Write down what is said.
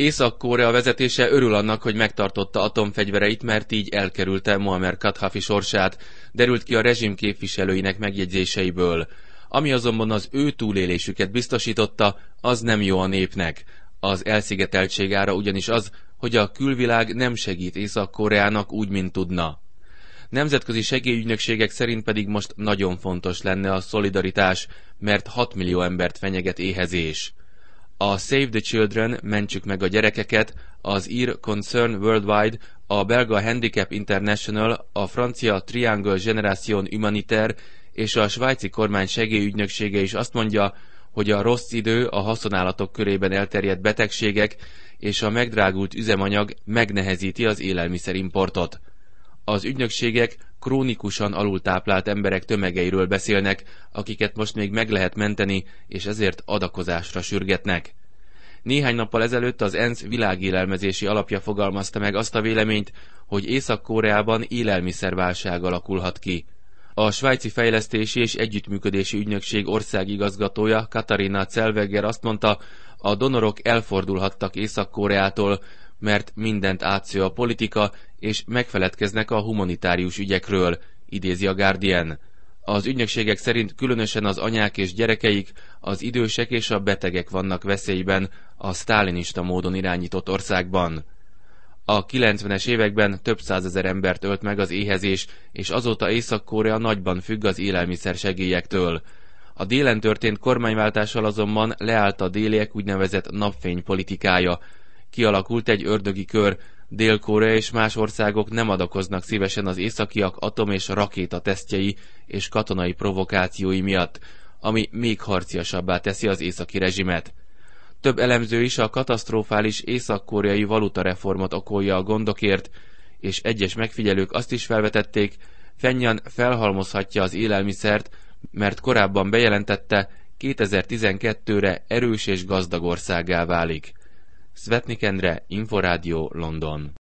Észak-Korea vezetése örül annak, hogy megtartotta atomfegyvereit, mert így elkerülte Muammar Kadhafi sorsát, derült ki a rezsim képviselőinek megjegyzéseiből. Ami azonban az ő túlélésüket biztosította, az nem jó a népnek. Az elszigeteltség ára ugyanis az, hogy a külvilág nem segít Észak-Koreának úgy, mint tudna. Nemzetközi segélyügynökségek szerint pedig most nagyon fontos lenne a szolidaritás, mert 6 millió embert fenyeget éhezés. A Save the Children, mentsük meg a gyerekeket, az ír Concern Worldwide, a belga Handicap International, a francia Triangle Generation Humanitaire és a svájci kormány segélyügynöksége is azt mondja, hogy a rossz idő, a haszonállatok körében elterjedt betegségek és a megdrágult üzemanyag megnehezíti az élelmiszerimportot. Az ügynökségek krónikusan alultáplált emberek tömegeiről beszélnek, akiket most még meg lehet menteni, és ezért adakozásra sürgetnek. Néhány nappal ezelőtt az ENSZ világélelmezési alapja fogalmazta meg azt a véleményt, hogy Észak-Koreában élelmiszerválság alakulhat ki. A svájci fejlesztési és együttműködési ügynökség országigazgatója Katharina Zellweger azt mondta, a donorok elfordulhattak Észak-Koreától, mert mindent átsző a politika, és megfeledkeznek a humanitárius ügyekről, idézi a Guardian. Az ügynökségek szerint különösen az anyák és gyerekeik, az idősek és a betegek vannak veszélyben a sztálinista módon irányított országban. A 90-es években több százezer embert ölt meg az éhezés, és azóta Észak-Korea nagyban függ az élelmiszer segélyektől. A délen történt kormányváltással azonban leállt a déliek úgynevezett napfény politikája. Kialakult egy ördögi kör, Dél-Korea és más országok nem adakoznak szívesen az északiak atom- és rakétatesztjei és katonai provokációi miatt, ami még harciasabbá teszi az északi rezsimet. Több elemző is a katasztrofális észak-koreai valutareformot okolja a gondokért, és egyes megfigyelők azt is felvetették, Pjöngjang felhalmozhatja az élelmiszert, mert korábban bejelentette, 2012-re erős és gazdag országgá válik. Szvetnik Endre, Inforádió, London.